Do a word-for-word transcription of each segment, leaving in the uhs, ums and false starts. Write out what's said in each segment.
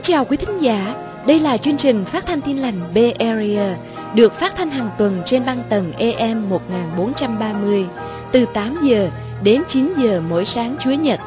chào quý thính giả, đây là chương trình phát thanh Tin Lành Bay Area, được phát thanh hàng tuần trên băng tần A M một nghìn bốn trăm ba mươi, từ tám giờ đến chín giờ mỗi sáng Chủ nhật.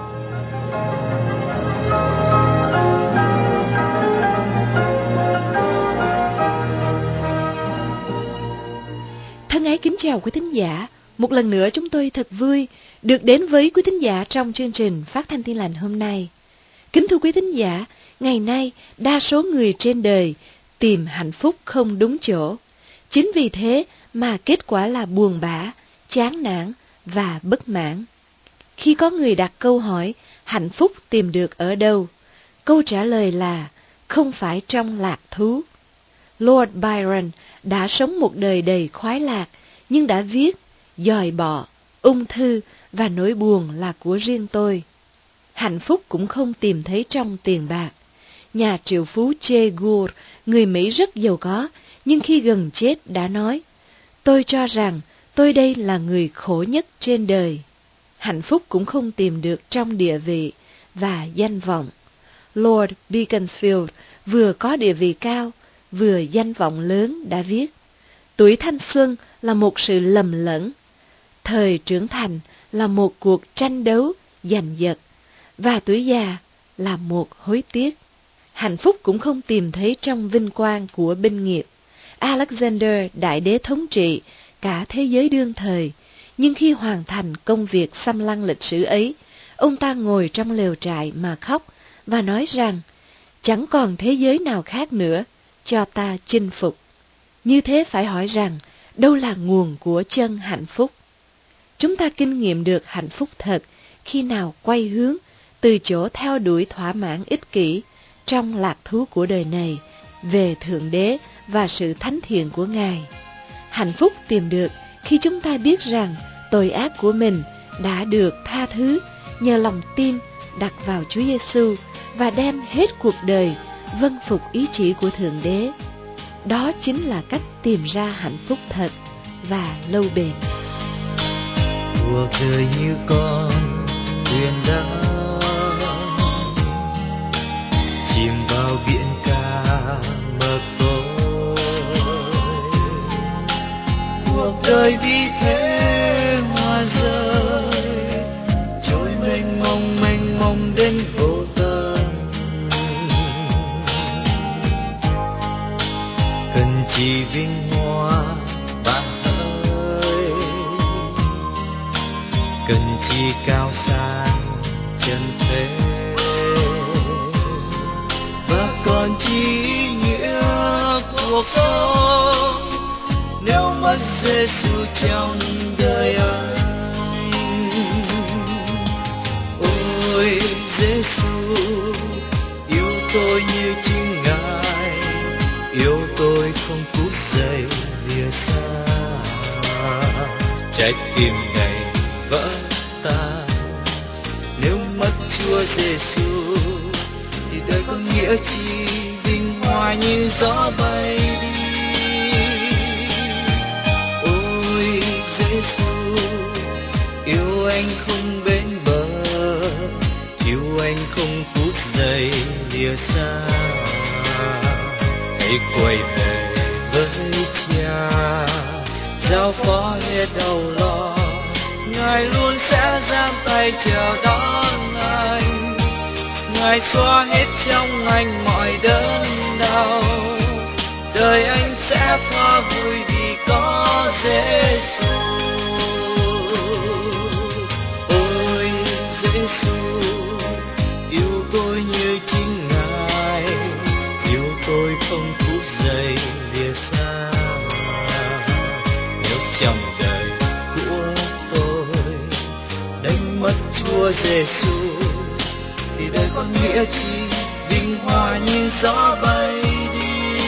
Thân ái kính chào quý thính giả, một lần nữa chúng tôi thật vui được đến với quý thính giả trong chương trình phát thanh Tin Lành hôm nay. Kính thưa quý thính giả, ngày nay đa số người trên đời tìm hạnh phúc không đúng chỗ. Chính vì thế mà kết quả là buồn bã, chán nản và bất mãn. Khi có người đặt câu hỏi hạnh phúc tìm được ở đâu, câu trả lời là không phải trong lạc thú. Lord Byron đã sống một đời đầy khoái lạc, nhưng đã viết dòi bọ, ung thư và nỗi buồn là của riêng tôi. Hạnh phúc cũng không tìm thấy trong tiền bạc. Nhà triệu phú Jay Gould, người Mỹ rất giàu có, nhưng khi gần chết đã nói, tôi cho rằng tôi đây là người khổ nhất trên đời. Hạnh phúc cũng không tìm được trong địa vị và danh vọng. Lord Beaconsfield vừa có địa vị cao, vừa danh vọng lớn đã viết, tuổi thanh xuân là một sự lầm lẫn, thời trưởng thành là một cuộc tranh đấu giành giật, và tuổi già là một hối tiếc. Hạnh phúc cũng không tìm thấy trong vinh quang của binh nghiệp. Alexander đại đế thống trị cả thế giới đương thời, nhưng khi hoàn thành công việc xâm lăng lịch sử ấy, ông ta ngồi trong lều trại mà khóc và nói rằng, chẳng còn thế giới nào khác nữa cho ta chinh phục. Như thế phải hỏi rằng, đâu là nguồn của chân hạnh phúc? Chúng ta kinh nghiệm được hạnh phúc thật khi nào quay hướng từ chỗ theo đuổi thỏa mãn ích kỷ trong lạc thú của đời này về Thượng Đế và sự thánh thiện của Ngài. Hạnh phúc tìm được khi chúng ta biết rằng tội ác của mình đã được tha thứ nhờ lòng tin đặt vào Chúa Giêsu và đem hết cuộc đời vâng phục ý chỉ của Thượng Đế. Đó chính là cách tìm ra hạnh phúc thật và lâu bền. Cuộc đời như con thuyền đã chìm vào biển cả mờ tối, cuộc đời vì thế hoa rơi trôi mênh mông mênh mông đến vô tận. Cần chỉ vinh hoa bạn ơi, cần chi cao sang chân thế, và còn chi ý nghĩa cuộc sống nếu mất Giêsu trong đời anh. Ôi Giêsu yêu tôi như chính Ngài, yêu tôi không phút giây lìa xa. Trái tim này vỡ tan nếu mất Chúa Giêsu, thì đời có nghĩa chi vinh hoa như gió bay đi. Ôi Giêsu yêu anh không bến bờ, yêu anh không phút giây lìa xa. Hãy quay về với Cha, giao phó hết đau lo, Ngài luôn sẽ giang tay chào đón anh. Ngài xóa hết trong anh mọi đớn đau, đời anh sẽ thoa vui vì có Giêsu. Ôi Giêsu yêu tôi như chính Ngài, yêu tôi không phút giây lìa xa. Nếu trong đời của tôi đánh mất Chúa Giêsu, thì đời con nghĩa chi vinh hoa như gió bay đi.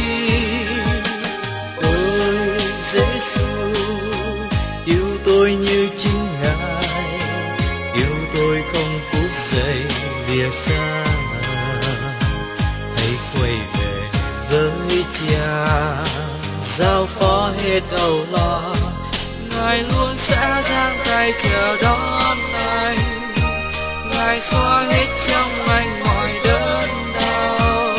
Ôi Giêsu yêu tôi như chính Ngài, yêu tôi không phút giây lìa xa. Hãy quay về với Cha, giao phó hết âu lo, Ngài luôn sẽ giang tay chờ đón anh. Ngài xóa hết trong anh mọi đớn đau,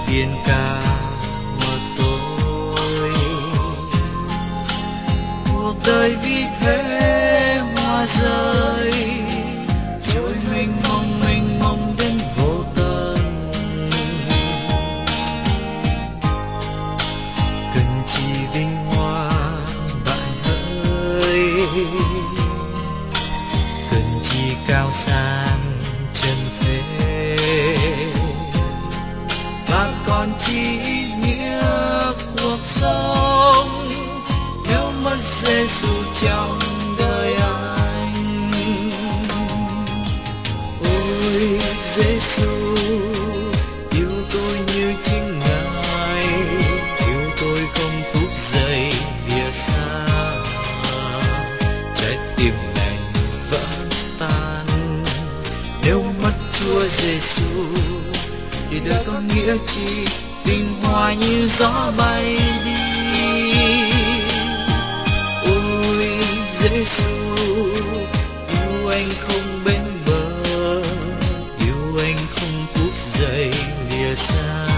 biển cả của tôi. Cuộc đời vì thế hoa rơi, trôi mênh mông mênh mông đến vô tận. Cần chi vinh hoa bạn ơi, cần chi cao sang chân thế, và còn chi ý nghĩa cuộc sống nếu mất Giêsu trong đời anh. Ôi Giêsu yêu tôi như chính Ngài, yêu tôi không phút giây lìa xa. Trái tim này vỡ tan nếu mất Chúa Giêsu, thì đời có nghĩa chi, tình hoa như gió bay đi. Ôi Giêsu yêu anh không bến bờ, yêu anh không phút giây lìa xa.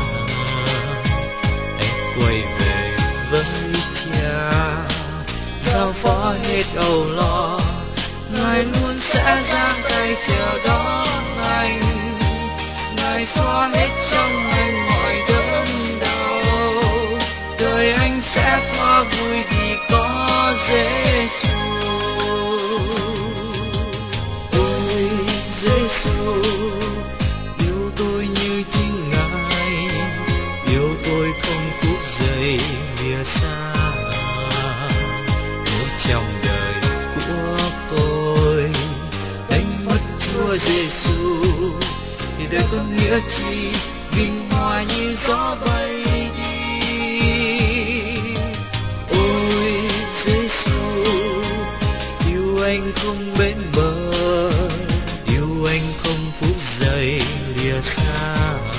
Anh quay về với Cha, giao phó hết âu lo, Ngài luôn sẽ giang tay chờ đón anh. Ngài xóa hết trong anh mọi đớn đau, đời anh sẽ thoa vui vì có Giêsu. Ôi Giêsu yêu tôi như chính Ngài, yêu tôi không phút giây lìa xa. Nếu trong đời của tôi đánh mất Chúa Giêsu, thì đời có nghĩa chi, vinh hoa như gió bay đi. Ôi Giêsu yêu anh không bến bờ, yêu anh không phút giây lìa xa.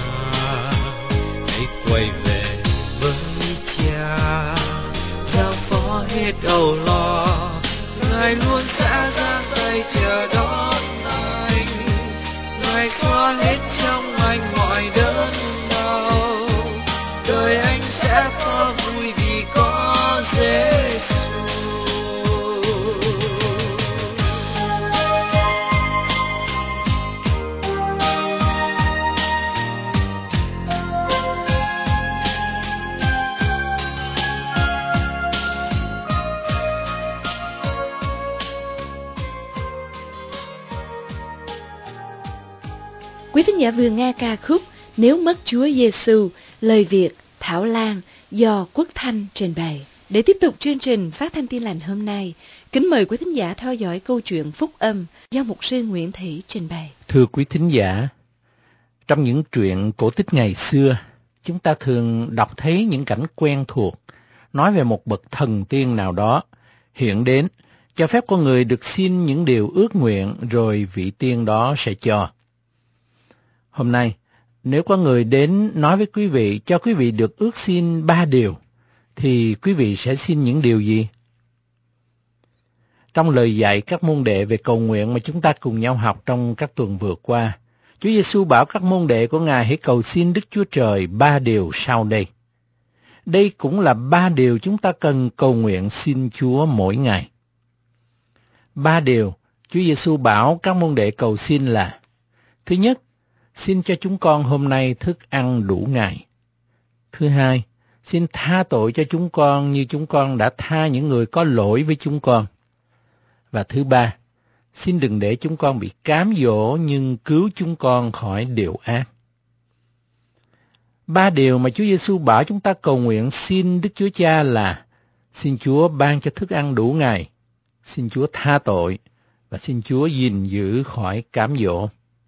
Hãy quay về với Cha, giao phó hết âu lo, Ngài luôn sẽ giang tay chờ đón anh. Ngài xóa hết trong anh mọi đớn đau, đời anh sẽ có vui vì có Giêsu. Quý thính giả vừa nghe ca khúc Nếu mất Chúa Giêsu, lời Việt Thảo Lan do Quốc Thanh trình bày. Để tiếp tục chương trình phát thanh Tin Lành hôm nay, kính mời quý thính giả theo dõi câu chuyện phúc âm do mục sư Nguyễn Thị trình bày. Thưa quý thính giả, trong những truyện cổ tích ngày xưa, chúng ta thường đọc thấy những cảnh quen thuộc nói về một bậc thần tiên nào đó hiện đến, cho phép con người được xin những điều ước nguyện rồi vị tiên đó sẽ cho. Hôm nay, nếu có người đến nói với quý vị cho quý vị được ước xin ba điều, thì quý vị sẽ xin những điều gì? Trong lời dạy các môn đệ về cầu nguyện mà chúng ta cùng nhau học trong các tuần vừa qua, Chúa Giêsu bảo các môn đệ của Ngài hãy cầu xin Đức Chúa Trời ba điều sau đây. Đây cũng là ba điều chúng ta cần cầu nguyện xin Chúa mỗi ngày. Ba điều Chúa Giêsu bảo các môn đệ cầu xin là: thứ nhất, xin cho chúng con hôm nay thức ăn đủ ngày. Thứ hai, xin tha tội cho chúng con như chúng con đã tha những người có lỗi với chúng con. Và thứ ba, xin đừng để chúng con bị cám dỗ nhưng cứu chúng con khỏi điều ác. Ba điều mà Chúa Giêsu bảo chúng ta cầu nguyện xin Đức Chúa Cha là: xin Chúa ban cho thức ăn đủ ngày, xin Chúa tha tội và xin Chúa gìn giữ khỏi cám dỗ.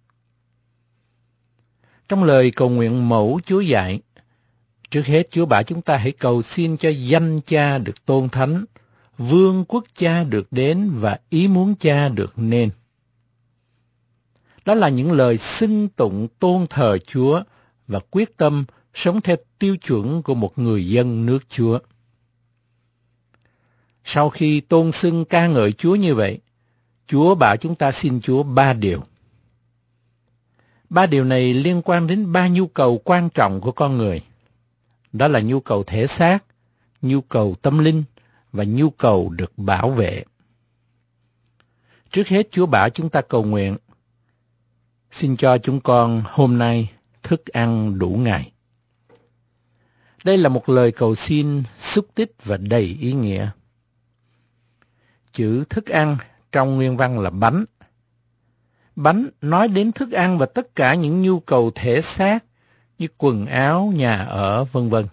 Trong lời cầu nguyện mẫu Chúa dạy, trước hết Chúa bảo chúng ta hãy cầu xin cho danh Cha được tôn thánh, vương quốc Cha được đến và ý muốn Cha được nên. Đó là những lời xưng tụng tôn thờ Chúa và quyết tâm sống theo tiêu chuẩn của một người dân nước Chúa. Sau khi tôn xưng ca ngợi Chúa như vậy, Chúa bảo chúng ta xin Chúa ba điều. Ba điều này liên quan đến ba nhu cầu quan trọng của con người. Đó là nhu cầu thể xác, nhu cầu tâm linh và nhu cầu được bảo vệ. Trước hết Chúa bảo chúng ta cầu nguyện: xin cho chúng con hôm nay thức ăn đủ ngày. Đây là một lời cầu xin xúc tích và đầy ý nghĩa. Chữ thức ăn trong nguyên văn là bánh. Bánh nói đến thức ăn và tất cả những nhu cầu thể xác như quần áo, nhà ở, vân vân.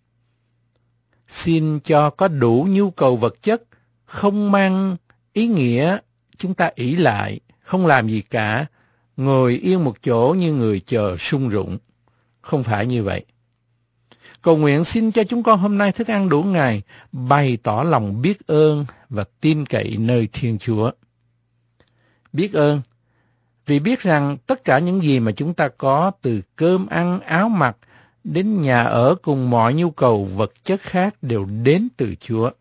Xin cho có đủ nhu cầu vật chất, không mang ý nghĩa chúng ta ỷ lại, không làm gì cả, ngồi yên một chỗ như người chờ sung rụng. Không phải như vậy. Cầu nguyện xin cho chúng con hôm nay thức ăn đủ ngày, bày tỏ lòng biết ơn và tin cậy nơi Thiên Chúa. Biết ơn vì biết rằng tất cả những gì mà chúng ta có, từ cơm ăn, áo mặc đến nhà ở cùng mọi nhu cầu vật chất khác, đều đến từ Chúa.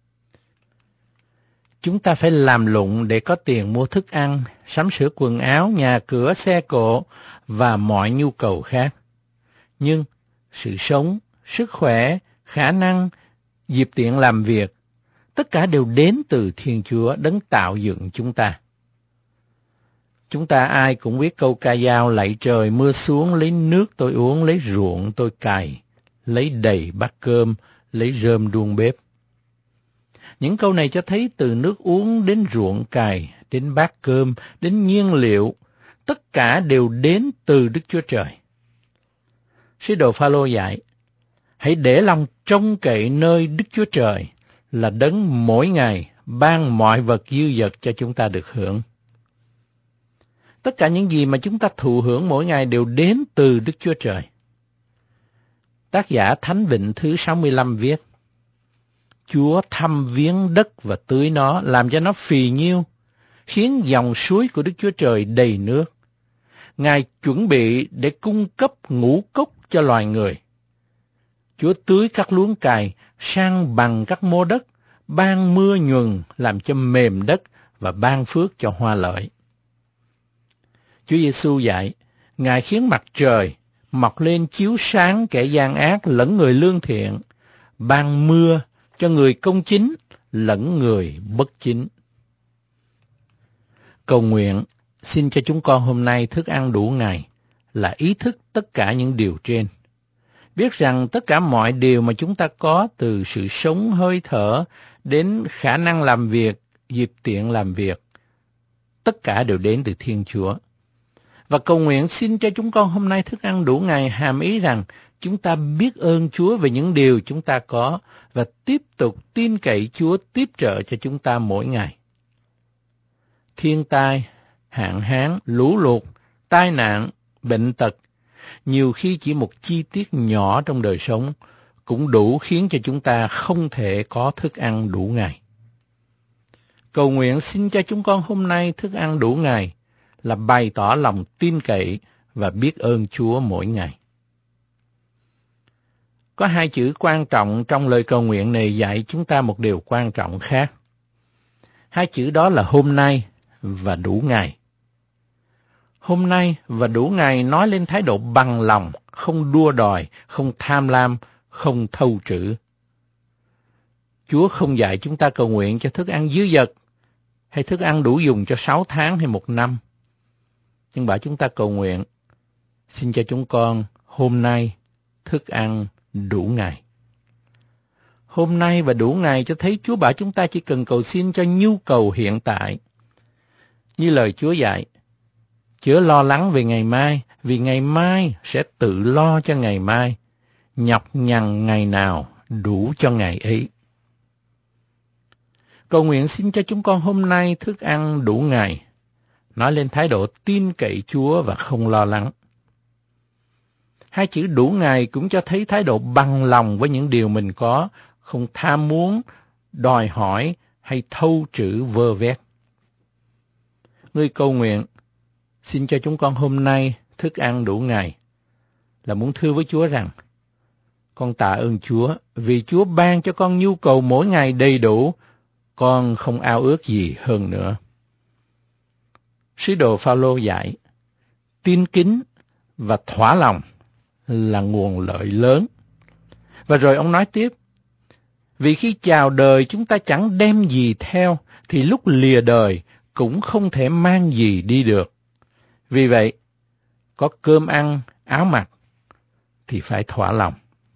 Chúng ta phải làm lụng để có tiền mua thức ăn, sắm sửa quần áo, nhà cửa, xe cộ và mọi nhu cầu khác. Nhưng sự sống, sức khỏe, khả năng, dịp tiện làm việc, tất cả đều đến từ Thiên Chúa, đấng tạo dựng chúng ta. Chúng ta ai cũng biết câu ca dao: lạy trời mưa xuống, lấy nước tôi uống, lấy ruộng tôi cày, lấy đầy bát cơm, lấy rơm đuông bếp. Những câu này cho thấy từ nước uống đến ruộng cày, đến bát cơm, đến nhiên liệu, tất cả đều đến từ Đức Chúa Trời. Sứ đồ Phao-lô dạy: hãy để lòng trông cậy nơi Đức Chúa Trời, là đấng mỗi ngày ban mọi vật dư dật cho chúng ta được hưởng. Tất cả những gì mà chúng ta thụ hưởng mỗi ngày đều đến từ Đức Chúa Trời. Tác giả Thánh Vịnh thứ sáu mươi lăm viết: Chúa thăm viếng đất và tưới nó, làm cho nó phì nhiêu, khiến dòng suối của Đức Chúa Trời đầy nước. Ngài chuẩn bị để cung cấp ngũ cốc cho loài người. Chúa tưới các luống cày, san bằng các mô đất, ban mưa nhuần làm cho mềm đất và ban phước cho hoa lợi. Chúa Giêsu dạy: Ngài khiến mặt trời mọc lên chiếu sáng kẻ gian ác lẫn người lương thiện, ban mưa cho người công chính lẫn người bất chính. Cầu nguyện xin cho chúng con hôm nay thức ăn đủ ngày là ý thức tất cả những điều trên. Biết rằng tất cả mọi điều mà chúng ta có, từ sự sống, hơi thở đến khả năng làm việc, dịp tiện làm việc, tất cả đều đến từ Thiên Chúa. Và cầu nguyện xin cho chúng con hôm nay thức ăn đủ ngày hàm ý rằng chúng ta biết ơn Chúa về những điều chúng ta có và tiếp tục tin cậy Chúa tiếp trợ cho chúng ta mỗi ngày. Thiên tai, hạn hán, lũ lụt, tai nạn, bệnh tật, nhiều khi chỉ một chi tiết nhỏ trong đời sống cũng đủ khiến cho chúng ta không thể có thức ăn đủ ngày. Cầu nguyện xin cho chúng con hôm nay thức ăn đủ ngày là bày tỏ lòng tin cậy và biết ơn Chúa mỗi ngày. Có hai chữ quan trọng trong lời cầu nguyện này dạy chúng ta một điều quan trọng khác. Hai chữ đó là hôm nay và đủ ngày. Hôm nay và đủ ngày nói lên thái độ bằng lòng, không đua đòi, không tham lam, không thâu trữ. Chúa không dạy chúng ta cầu nguyện cho thức ăn dư dật hay thức ăn đủ dùng cho sáu tháng hay một năm. Nhưng bảo chúng ta cầu nguyện xin cho chúng con hôm nay thức ăn đủ ngày. Hôm nay và đủ ngày cho thấy Chúa bảo chúng ta chỉ cần cầu xin cho nhu cầu hiện tại. Như lời Chúa dạy: chớ lo lắng về ngày mai, vì ngày mai sẽ tự lo cho ngày mai. Nhọc nhằn ngày nào đủ cho ngày ấy. Cầu nguyện xin cho chúng con hôm nay thức ăn đủ ngày, nói lên thái độ tin cậy Chúa và không lo lắng. Hai chữ đủ ngày cũng cho thấy thái độ bằng lòng với những điều mình có, không tham muốn, đòi hỏi hay thâu trữ vơ vét. Người cầu nguyện xin cho chúng con hôm nay thức ăn đủ ngày là muốn thưa với Chúa rằng: con tạ ơn Chúa vì Chúa ban cho con nhu cầu mỗi ngày đầy đủ, con không ao ước gì hơn nữa. Sứ đồ Phao-lô dạy: tin kính và thỏa lòng là nguồn lợi lớn. Và rồi ông nói tiếp, vì khi chào đời chúng ta chẳng đem gì theo, thì lúc lìa đời cũng không thể mang gì đi được. Vì vậy, có cơm ăn, áo mặc thì phải thỏa lòng.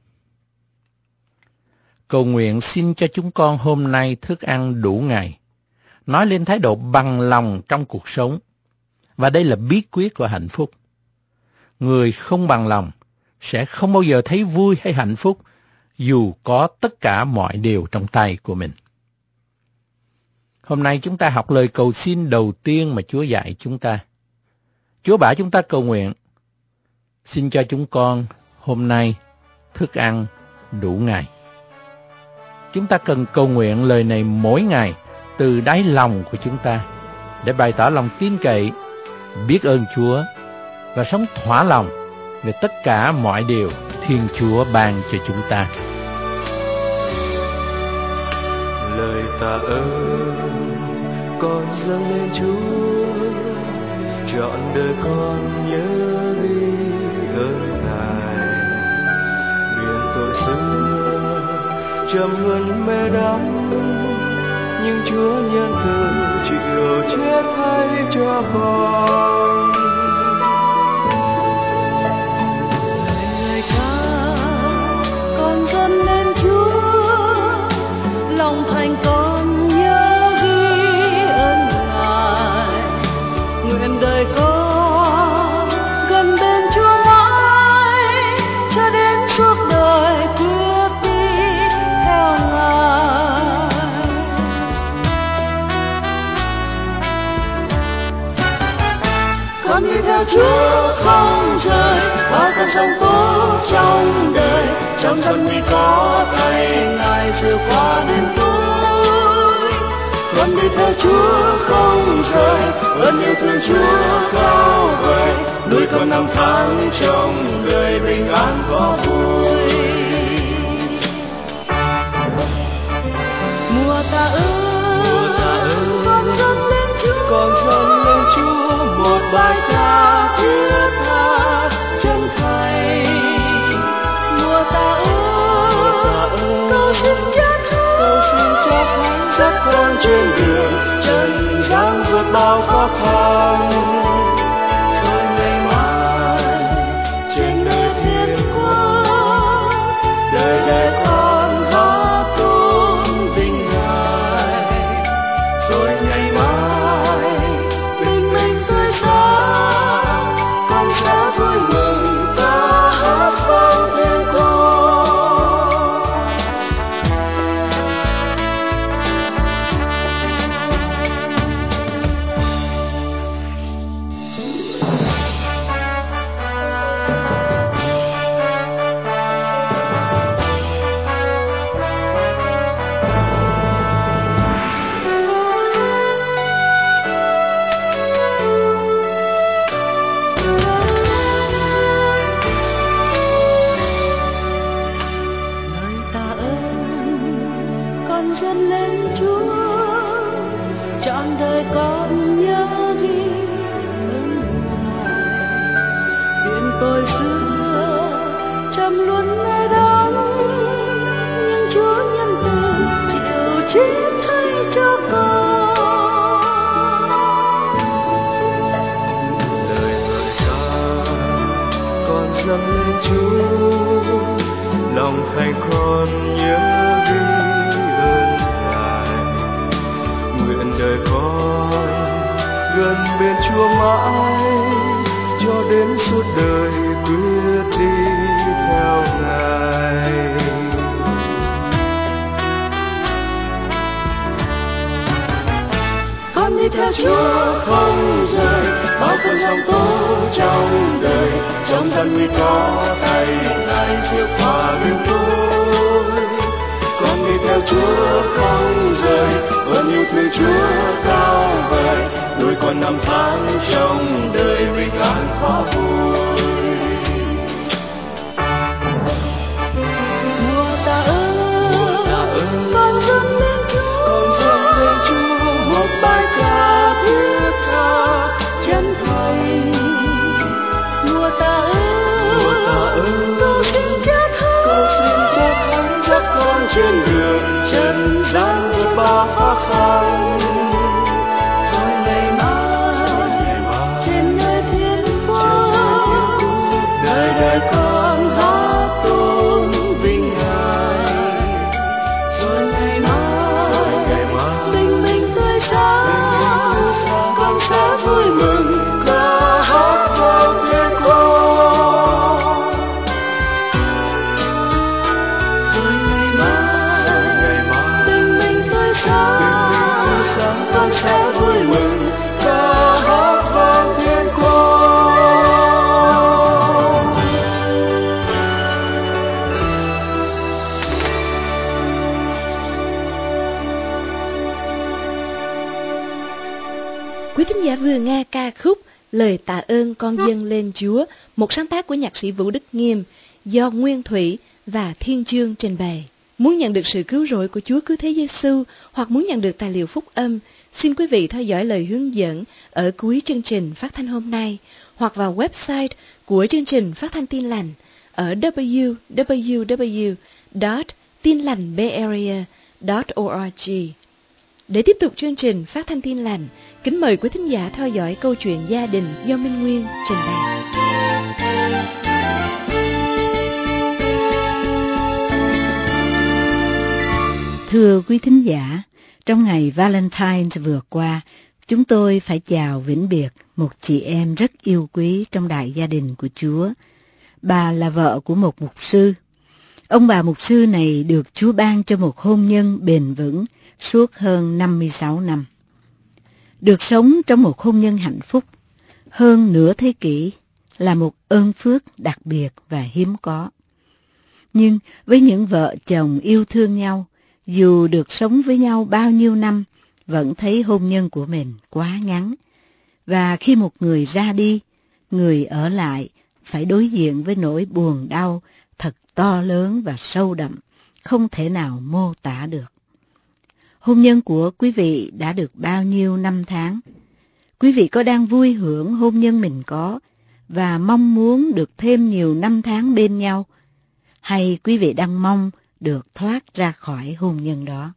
Cầu nguyện xin cho chúng con hôm nay thức ăn đủ ngày, nói lên thái độ bằng lòng trong cuộc sống. Và đây là bí quyết của hạnh phúc. Người không bằng lòng sẽ không bao giờ thấy vui hay hạnh phúc, dù có tất cả mọi điều trong tay của mình. Hôm nay chúng ta học lời cầu xin đầu tiên mà Chúa dạy chúng ta. Chúa bảo chúng ta cầu nguyện, xin cho chúng con hôm nay thức ăn đủ ngày. Chúng ta cần cầu nguyện lời này mỗi ngày từ đáy lòng của chúng ta, để bày tỏ lòng tin cậy, biết ơn Chúa và sống thỏa lòng về tất cả mọi điều Thiên Chúa ban cho chúng ta. Lời tạ ơn con dâng lên Chúa, trọn đời con nhớ ghi ơn Ngài. Nguyện tội xưa trầm luân mê đắm, nhưng Chúa nhân từ chịu chết thay cho con. Ngày ca con dâng lên Chúa, lòng thành con nhớ ghi ơn Ngài. Nguyện đời con gần bên Chúa mãi, cho đến suốt đời quyết đi theo Ngài. Con đi theo Chúa không rời, bao con sóng tố trong đời, trong dân nguy có tay Ngài siêu qua đến tôi. Con đi theo Chúa không rời, ơn yêu thương Chúa cao vời, nuôi con năm tháng trong đời bình an có vui. Mùa tạ ơn con dâng lên Chúa, Con dâng lên Chúa một bài ca thiết tha chân thành. Mùa tạ ơn cầu xin Cha Thánh, cầu xin Cha Thánh dắt con trên đường trần gian vượt bao khó khăn. rồi ngày mai trên đời thiên quốc, Đời đời con hát tôn vinh Ngài. rồi ngày mai Bình minh tươi sáng, con sẽ vui mừng ca hát vang thiên con. Lời tạ ơn con dâng lên Chúa, trọn đời con nhớ ghi ơn Ngài. Nguyện tôi xưa trầm luân mê đắm, nhưng Chúa nhân từ chịu chết thay cho con. lời ngợi ca con dâng lên Chúa, lòng thành con nhớ ghi ơn Ngài. Nguyện đời con gần bên Chúa mãi, cho đến suốt đời quyết đi theo Ngài. Con đi theo Chúa không rời, bao cơn sóng tố trong đời, trong gian nguy có tay Ngài siêu qua bên tôi. Con đi theo Chúa không rời, ơn yêu thương Chúa cao vời, nuôi con năm tháng trong đời bình an khó vui. Mùa tạ ơn con dâng lên Chúa, Con dâng lên Chúa một bài ca thiết tha chân thành. Mùa tạ đời con hát tôn vinh Ngài. Rồi ngày mai bình minh tươi sáng, con sẽ vui mừng ca hát vang thiên cung. Rồi ngày mai bình minh tươi sáng, con sẽ vui mừng ca hát vang thiên cung. Quý thính giả vừa nghe ca khúc Lời Tạ Ơn Con Dâng Lên Chúa, một sáng tác của nhạc sĩ Vũ Đức Nghiêm do Nguyên Thủy và Thiên Chương trình bày. Muốn nhận được sự cứu rỗi của Chúa Cứu Thế Giêsu hoặc muốn nhận được tài liệu phúc âm, xin quý vị theo dõi lời hướng dẫn ở cuối chương trình phát thanh hôm nay hoặc vào website của chương trình phát thanh Tin Lành ở w w w chấm tin lành bearea chấm org. Để tiếp tục chương trình phát thanh Tin Lành, kính mời quý thính giả theo dõi câu chuyện gia đình do Minh Nguyên trình bày. Thưa quý thính giả, trong ngày Valentine vừa qua, chúng tôi phải chào vĩnh biệt một chị em rất yêu quý trong đại gia đình của Chúa. Bà là vợ của một mục sư. Ông bà mục sư này được Chúa ban cho một hôn nhân bền vững suốt hơn năm mươi sáu năm. Được sống trong một hôn nhân hạnh phúc hơn nửa thế kỷ là một ơn phước đặc biệt và hiếm có. Nhưng với những vợ chồng yêu thương nhau, dù được sống với nhau bao nhiêu năm, vẫn thấy hôn nhân của mình quá ngắn. Và khi một người ra đi, người ở lại phải đối diện với nỗi buồn đau thật to lớn và sâu đậm, không thể nào mô tả được. Hôn nhân của quý vị đã được bao nhiêu năm tháng? Quý vị có đang vui hưởng hôn nhân mình có và mong muốn được thêm nhiều năm tháng bên nhau? Hay quý vị đang mong được thoát ra khỏi hôn nhân đó?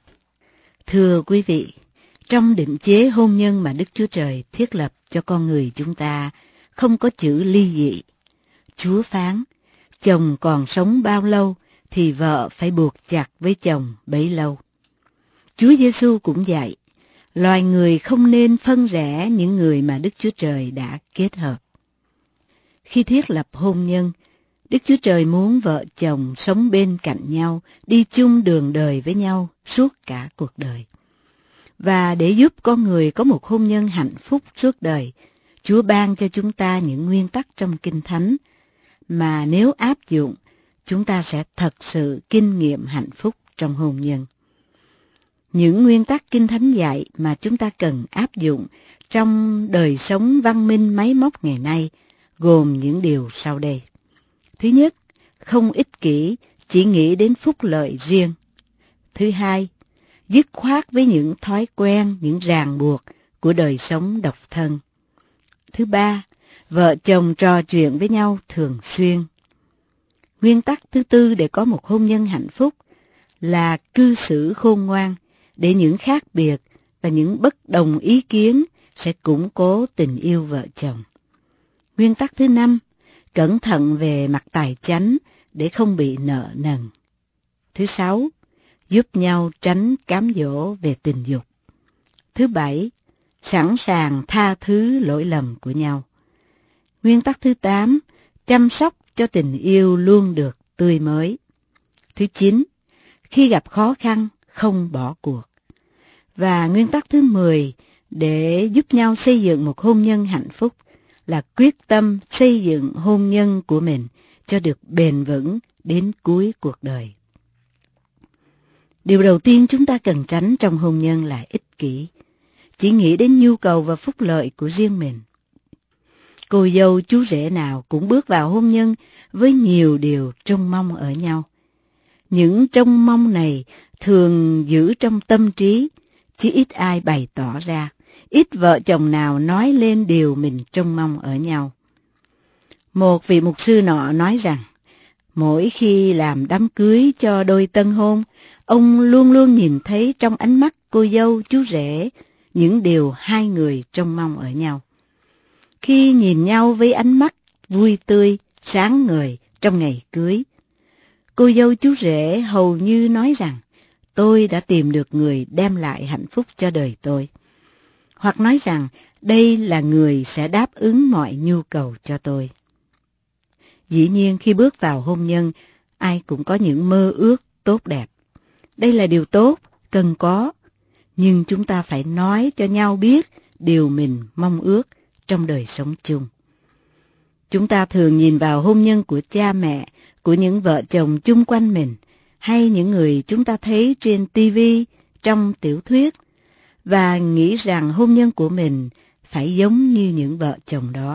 Thưa quý vị, trong định chế hôn nhân mà Đức Chúa Trời thiết lập cho con người chúng ta không có chữ ly dị. Chúa phán, chồng còn sống bao lâu thì vợ phải buộc chặt với chồng bấy lâu. Chúa Giêsu cũng dạy, loài người không nên phân rẽ những người mà Đức Chúa Trời đã kết hợp. Khi thiết lập hôn nhân, Đức Chúa Trời muốn vợ chồng sống bên cạnh nhau, đi chung đường đời với nhau suốt cả cuộc đời. Và để giúp con người có một hôn nhân hạnh phúc suốt đời, Chúa ban cho chúng ta những nguyên tắc trong Kinh Thánh mà nếu áp dụng, chúng ta sẽ thật sự kinh nghiệm hạnh phúc trong hôn nhân. Những nguyên tắc Kinh Thánh dạy mà chúng ta cần áp dụng trong đời sống văn minh máy móc ngày nay gồm những điều sau đây. Thứ nhất, không ích kỷ, chỉ nghĩ đến phúc lợi riêng. Thứ hai, dứt khoát với những thói quen, những ràng buộc của đời sống độc thân. Thứ ba, vợ chồng trò chuyện với nhau thường xuyên. Nguyên tắc thứ tư để có một hôn nhân hạnh phúc là cư xử khôn ngoan, để những khác biệt và những bất đồng ý kiến sẽ củng cố tình yêu vợ chồng. Nguyên tắc thứ năm, cẩn thận về mặt tài chánh để không bị nợ nần. Thứ sáu, giúp nhau tránh cám dỗ về tình dục. Thứ bảy, sẵn sàng tha thứ lỗi lầm của nhau. Nguyên tắc thứ tám, chăm sóc cho tình yêu luôn được tươi mới. Thứ chín, khi gặp khó khăn không bỏ cuộc. Và nguyên tắc thứ mười, để giúp nhau xây dựng một hôn nhân hạnh phúc là quyết tâm xây dựng hôn nhân của mình cho được bền vững đến cuối cuộc đời. Điều đầu tiên chúng ta cần tránh trong hôn nhân là ích kỷ, chỉ nghĩ đến nhu cầu và phúc lợi của riêng mình. Cô dâu chú rể nào cũng bước vào hôn nhân với nhiều điều trông mong ở nhau. Những trông mong này thường giữ trong tâm trí, chứ ít ai bày tỏ ra, ít vợ chồng nào nói lên điều mình trông mong ở nhau. Một vị mục sư nọ nói rằng, mỗi khi làm đám cưới cho đôi tân hôn, ông luôn luôn nhìn thấy trong ánh mắt cô dâu chú rể những điều hai người trông mong ở nhau. Khi nhìn nhau với ánh mắt vui tươi, sáng ngời trong ngày cưới. Cô dâu chú rể hầu như nói rằng tôi đã tìm được người đem lại hạnh phúc cho đời tôi. Hoặc nói rằng đây là người sẽ đáp ứng mọi nhu cầu cho tôi. Dĩ nhiên khi bước vào hôn nhân, ai cũng có những mơ ước tốt đẹp. Đây là điều tốt, cần có. Nhưng chúng ta phải nói cho nhau biết điều mình mong ước trong đời sống chung. Chúng ta thường nhìn vào hôn nhân của cha mẹ, của những vợ chồng chung quanh mình, hay những người chúng ta thấy trên ti vi, trong tiểu thuyết, và nghĩ rằng hôn nhân của mình phải giống như những vợ chồng đó.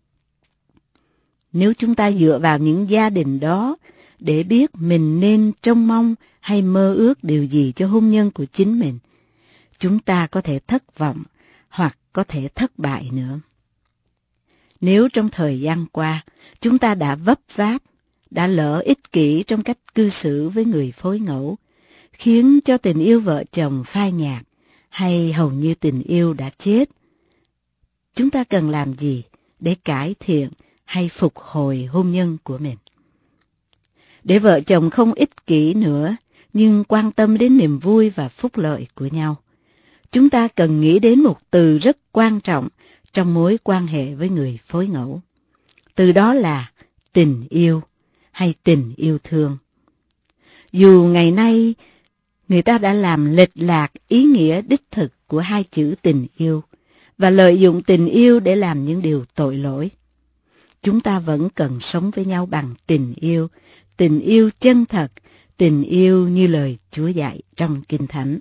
Nếu chúng ta dựa vào những gia đình đó để biết mình nên trông mong hay mơ ước điều gì cho hôn nhân của chính mình, chúng ta có thể thất vọng hoặc có thể thất bại nữa. Nếu trong thời gian qua chúng ta đã vấp váp, đã lỡ ích kỷ trong cách cư xử với người phối ngẫu, khiến cho tình yêu vợ chồng phai nhạt, hay hầu như tình yêu đã chết, chúng ta cần làm gì để cải thiện hay phục hồi hôn nhân của mình? Để vợ chồng không ích kỷ nữa, nhưng quan tâm đến niềm vui và phúc lợi của nhau, chúng ta cần nghĩ đến một từ rất quan trọng trong mối quan hệ với người phối ngẫu. Từ đó là tình yêu hay tình yêu thương. Dù ngày nay người ta đã làm lệch lạc ý nghĩa đích thực của hai chữ tình yêu và lợi dụng tình yêu để làm những điều tội lỗi, chúng ta vẫn cần sống với nhau bằng tình yêu, tình yêu chân thật, tình yêu như lời Chúa dạy trong Kinh Thánh.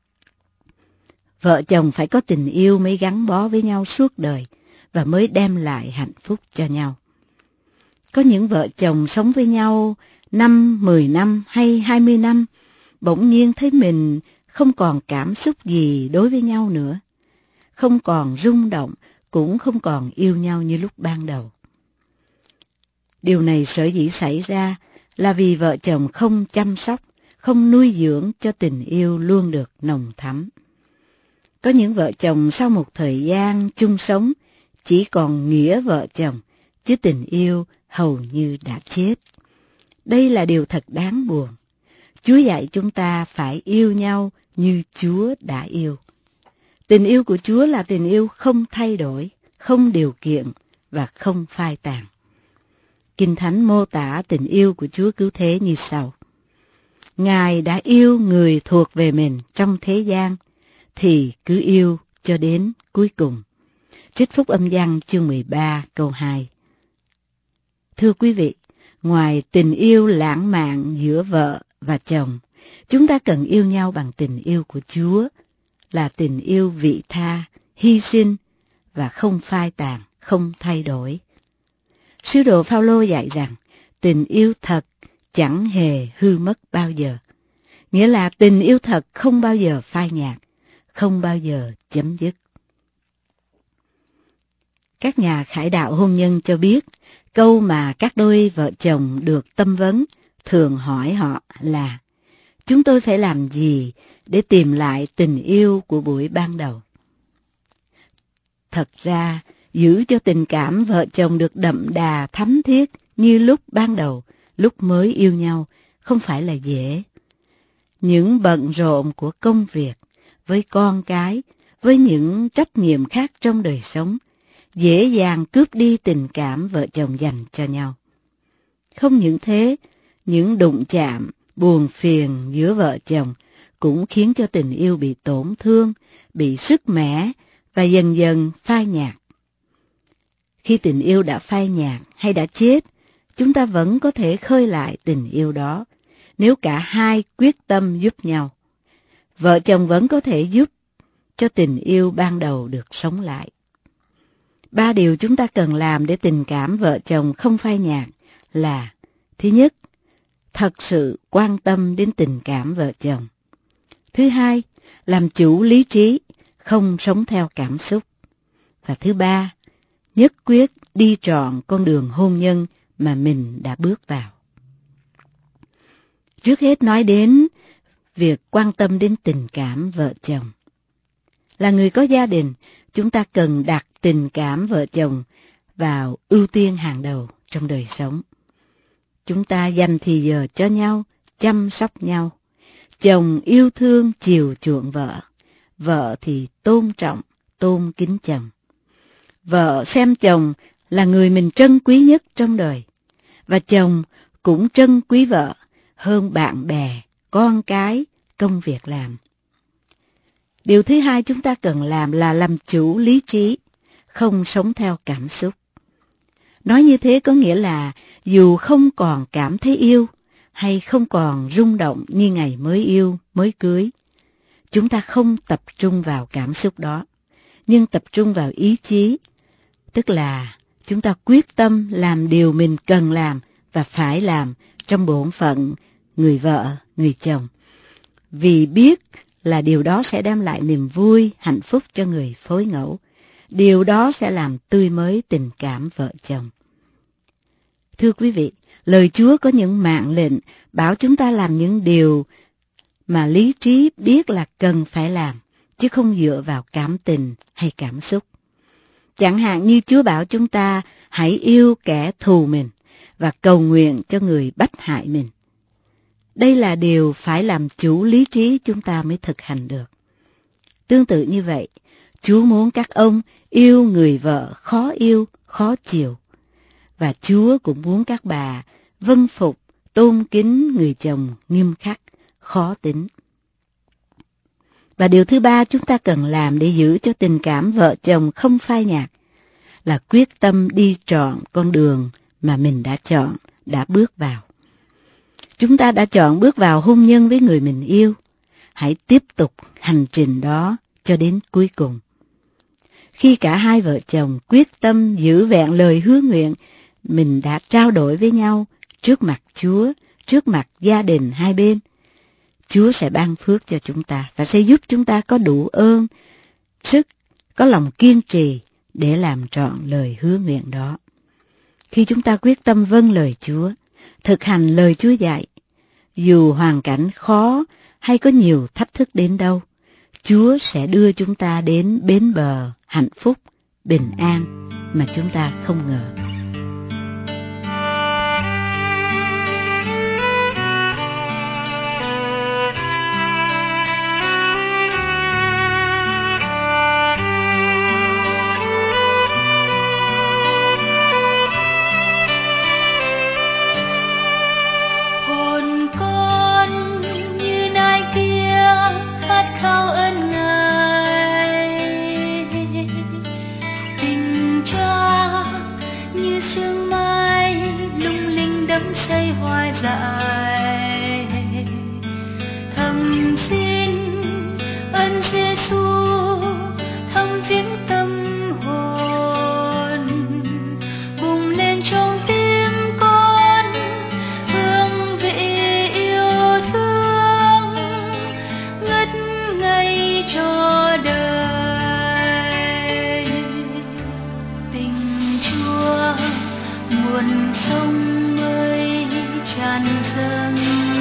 Vợ chồng phải có tình yêu mới gắn bó với nhau suốt đời và mới đem lại hạnh phúc cho nhau. Có những vợ chồng sống với nhau năm, mười năm hay hai mươi năm, bỗng nhiên thấy mình không còn cảm xúc gì đối với nhau nữa, không còn rung động, cũng không còn yêu nhau như lúc ban đầu. Điều này sở dĩ xảy ra là vì vợ chồng không chăm sóc, không nuôi dưỡng cho tình yêu luôn được nồng thắm. Có những vợ chồng sau một thời gian chung sống chỉ còn nghĩa vợ chồng, chứ tình yêu hầu như đã chết. Đây là điều thật đáng buồn. Chúa dạy chúng ta phải yêu nhau như Chúa đã yêu. Tình yêu của Chúa là tình yêu không thay đổi, không điều kiện và không phai tàn. Kinh Thánh mô tả tình yêu của Chúa Cứu Thế như sau: Ngài đã yêu người thuộc về mình trong thế gian, thì cứ yêu cho đến cuối cùng. Trích Phúc Âm Giăng chương mười ba câu hai. Thưa quý vị, ngoài tình yêu lãng mạn giữa vợ và chồng, chúng ta cần yêu nhau bằng tình yêu của Chúa, là tình yêu vị tha, hy sinh và không phai tàn, không thay đổi. Sứ đồ Phao-lô dạy rằng tình yêu thật chẳng hề hư mất bao giờ, nghĩa là tình yêu thật không bao giờ phai nhạt, không bao giờ chấm dứt. Các nhà khải đạo hôn nhân cho biết, câu mà các đôi vợ chồng được tâm vấn thường hỏi họ là: chúng tôi phải làm gì để tìm lại tình yêu của buổi ban đầu? Thật ra, giữ cho tình cảm vợ chồng được đậm đà thắm thiết như lúc ban đầu, lúc mới yêu nhau, không phải là dễ. Những bận rộn của công việc, với con cái, với những trách nhiệm khác trong đời sống, dễ dàng cướp đi tình cảm vợ chồng dành cho nhau. Không những thế, những đụng chạm, buồn phiền giữa vợ chồng cũng khiến cho tình yêu bị tổn thương, bị sứt mẻ và dần dần phai nhạt. Khi tình yêu đã phai nhạt hay đã chết, chúng ta vẫn có thể khơi lại tình yêu đó, nếu cả hai quyết tâm giúp nhau. Vợ chồng vẫn có thể giúp cho tình yêu ban đầu được sống lại. Ba điều chúng ta cần làm để tình cảm vợ chồng không phai nhạt là: thứ nhất, thật sự quan tâm đến tình cảm vợ chồng. Thứ hai, làm chủ lý trí, không sống theo cảm xúc. Và thứ ba, nhất quyết đi trọn con đường hôn nhân mà mình đã bước vào. Trước hết nói đến việc quan tâm đến tình cảm vợ chồng. Là người có gia đình, chúng ta cần đặt tình cảm vợ chồng vào ưu tiên hàng đầu trong đời sống. Chúng ta dành thì giờ cho nhau, chăm sóc nhau. Chồng yêu thương chiều chuộng vợ, vợ thì tôn trọng, tôn kính chồng. Vợ xem chồng là người mình trân quý nhất trong đời, và chồng cũng trân quý vợ hơn bạn bè, con cái, công việc làm. Điều thứ hai chúng ta cần làm là làm chủ lý trí, không sống theo cảm xúc. Nói như thế có nghĩa là dù không còn cảm thấy yêu, hay không còn rung động như ngày mới yêu, mới cưới, chúng ta không tập trung vào cảm xúc đó, nhưng tập trung vào ý chí, tức là chúng ta quyết tâm làm điều mình cần làm và phải làm trong bổn phận người vợ, người chồng, vì biết là điều đó sẽ đem lại niềm vui, hạnh phúc cho người phối ngẫu. Điều đó sẽ làm tươi mới tình cảm vợ chồng. Thưa quý vị, lời Chúa có những mạng lệnh bảo chúng ta làm những điều mà lý trí biết là cần phải làm, chứ không dựa vào cảm tình hay cảm xúc. Chẳng hạn như Chúa bảo chúng ta hãy yêu kẻ thù mình và cầu nguyện cho người bách hại mình. Đây là điều phải làm chủ lý trí chúng ta mới thực hành được. Tương tự như vậy, Chúa muốn các ông yêu người vợ khó yêu, khó chiều. Và Chúa cũng muốn các bà vâng phục, tôn kính người chồng nghiêm khắc, khó tính. Và điều thứ ba chúng ta cần làm để giữ cho tình cảm vợ chồng không phai nhạt là quyết tâm đi trọn con đường mà mình đã chọn, đã bước vào. Chúng ta đã chọn bước vào hôn nhân với người mình yêu. Hãy tiếp tục hành trình đó cho đến cuối cùng. Khi cả hai vợ chồng quyết tâm giữ vẹn lời hứa nguyện mình đã trao đổi với nhau trước mặt Chúa, trước mặt gia đình hai bên, Chúa sẽ ban phước cho chúng ta và sẽ giúp chúng ta có đủ ơn, sức, có lòng kiên trì để làm trọn lời hứa nguyện đó. Khi chúng ta quyết tâm vâng lời Chúa, thực hành lời Chúa dạy, dù hoàn cảnh khó hay có nhiều thách thức đến đâu, Chúa sẽ đưa chúng ta đến bến bờ hạnh phúc, bình an mà chúng ta không ngờ. Say hoài dại thầm xin ơn Giêsu thăm viếng tâm hồn, bùng lên trong tim con hương vị yêu thương ngất ngây cho đời. Tình Chúa nguồn sông tràn dâng,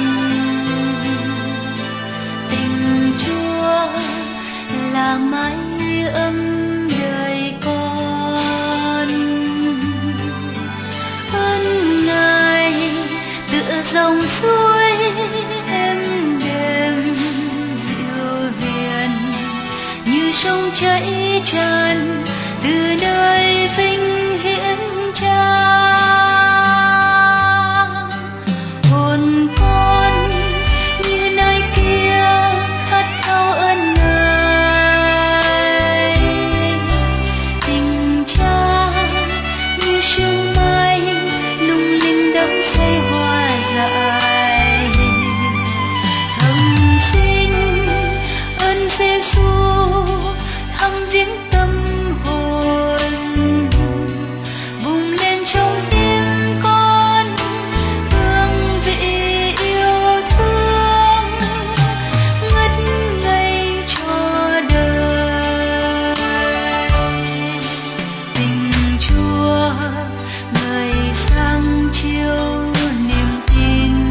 tình Chúa là mái ấm đời con. Ơn Ngài tựa dòng suối êm đềm dịu hiền, như sông chảy tràn từ nơi vinh hiển Cha. Chiều niềm tin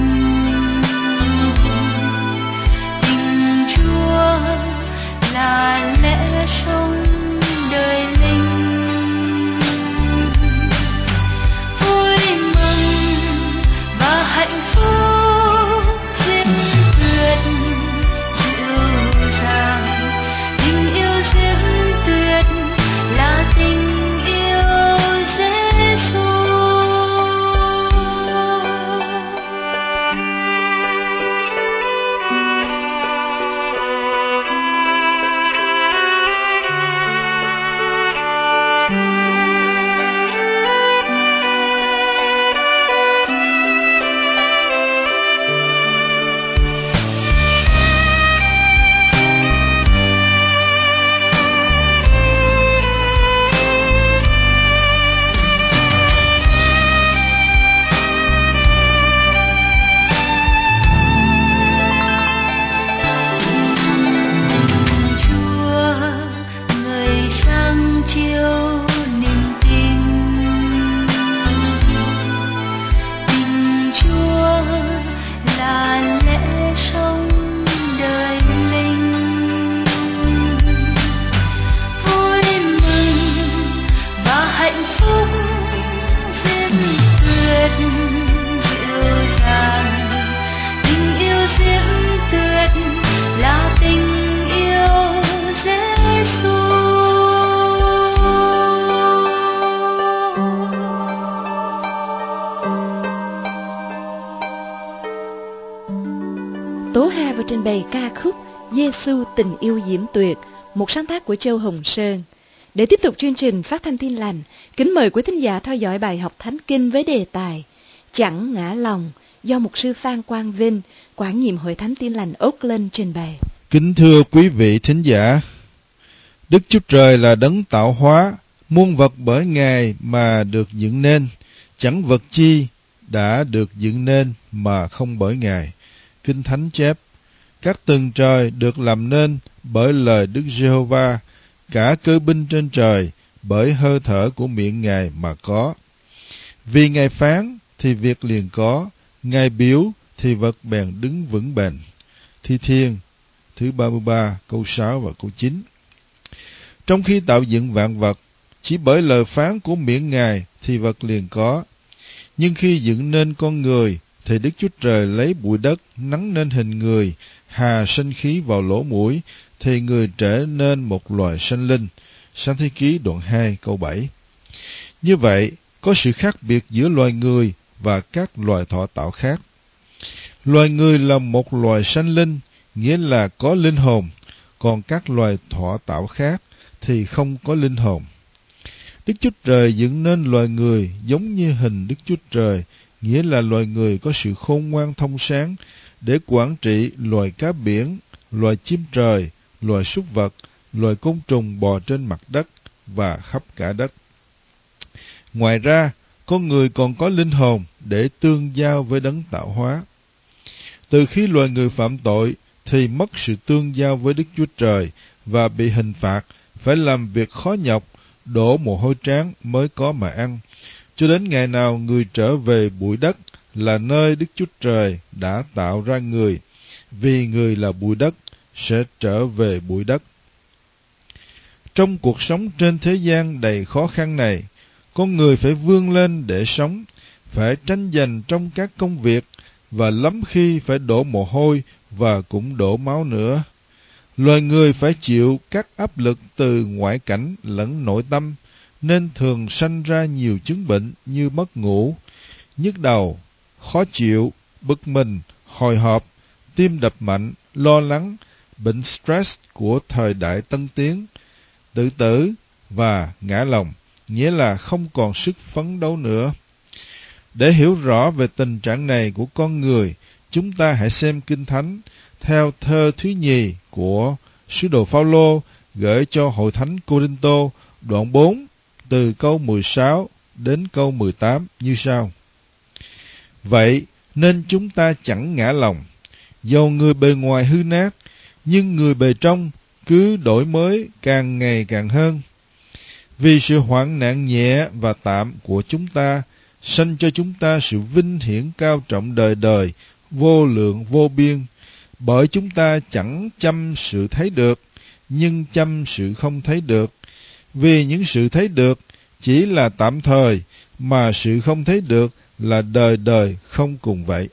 vừa trình bày ca khúc Giê-xu tình yêu diễm tuyệt, một sáng tác của Châu Hồng Sơn. Để tiếp tục chương trình phát thanh Tin Lành, kính mời quý thính giả theo dõi bài học Thánh Kinh với đề tài Chẳng ngã lòng do mục sư Phan Quang Vinh, quản nhiệm Hội Thánh Tin Lành Oakland trình bày. Kính thưa quý vị thính giả, Đức Chúa Trời là đấng tạo hóa, muôn vật bởi Ngài mà được dựng nên, chẳng vật chi đã được dựng nên mà không bởi Ngài. Kinh Thánh chép, các tầng trời được làm nên bởi lời Đức Giê-hô-va, cả cơ binh trên trời bởi hơi thở của miệng Ngài mà có. Vì Ngài phán thì việc liền có, Ngài biểu thì vật bèn đứng vững bền. Thi Thiên thứ ba mươi ba câu sáu và câu chín. Trong khi tạo dựng vạn vật, chỉ bởi lời phán của miệng Ngài thì vật liền có. Nhưng khi dựng nên con người, thì Đức Chúa Trời lấy bụi đất nắn nên hình người, hà sinh khí vào lỗ mũi, thì người trở nên một loài sanh linh. Sáng thế ký đoạn hai câu bảy. Như vậy, có sự khác biệt giữa loài người và các loài thọ tạo khác. Loài người là một loài sanh linh, nghĩa là có linh hồn, còn các loài thọ tạo khác thì không có linh hồn. Đức Chúa Trời dựng nên loài người giống như hình Đức Chúa Trời, nghĩa là loài người có sự khôn ngoan thông sáng để quản trị loài cá biển, loài chim trời, loài súc vật, loài côn trùng bò trên mặt đất và khắp cả đất. Ngoài ra, con người còn có linh hồn để tương giao với đấng tạo hóa. Từ khi loài người phạm tội thì mất sự tương giao với Đức Chúa Trời và bị hình phạt, phải làm việc khó nhọc, đổ mồ hôi trán mới có mà ăn, cho đến ngày nào người trở về bụi đất là nơi Đức Chúa Trời đã tạo ra người, vì người là bụi đất sẽ trở về bụi đất. Trong cuộc sống trên thế gian đầy khó khăn này, con người phải vươn lên để sống, phải tranh giành trong các công việc, và lắm khi phải đổ mồ hôi và cũng đổ máu nữa. Loài người phải chịu các áp lực từ ngoại cảnh lẫn nội tâm, nên thường sanh ra nhiều chứng bệnh như mất ngủ, nhức đầu, khó chịu, bực mình, hồi hộp, tim đập mạnh, lo lắng, bệnh stress của thời đại tân tiến, tự tử và ngã lòng, nghĩa là không còn sức phấn đấu nữa. Để hiểu rõ về tình trạng này của con người, chúng ta hãy xem Kinh Thánh theo thơ thứ nhì của sứ đồ Phao-lô gửi cho hội thánh Cô-rinh-tô, đoạn bốn, từ câu mười sáu đến câu mười tám như sau. Vậy nên chúng ta chẳng ngã lòng, dầu người bề ngoài hư nát, nhưng người bề trong cứ đổi mới càng ngày càng hơn. Vì sự hoạn nạn nhẹ và tạm của chúng ta sanh cho chúng ta sự vinh hiển cao trọng đời đời, vô lượng vô biên. Bởi chúng ta chẳng chăm sự thấy được, nhưng chăm sự không thấy được. Vì những sự thấy được chỉ là tạm thời, mà sự không thấy được là đời đời không cùng vậy.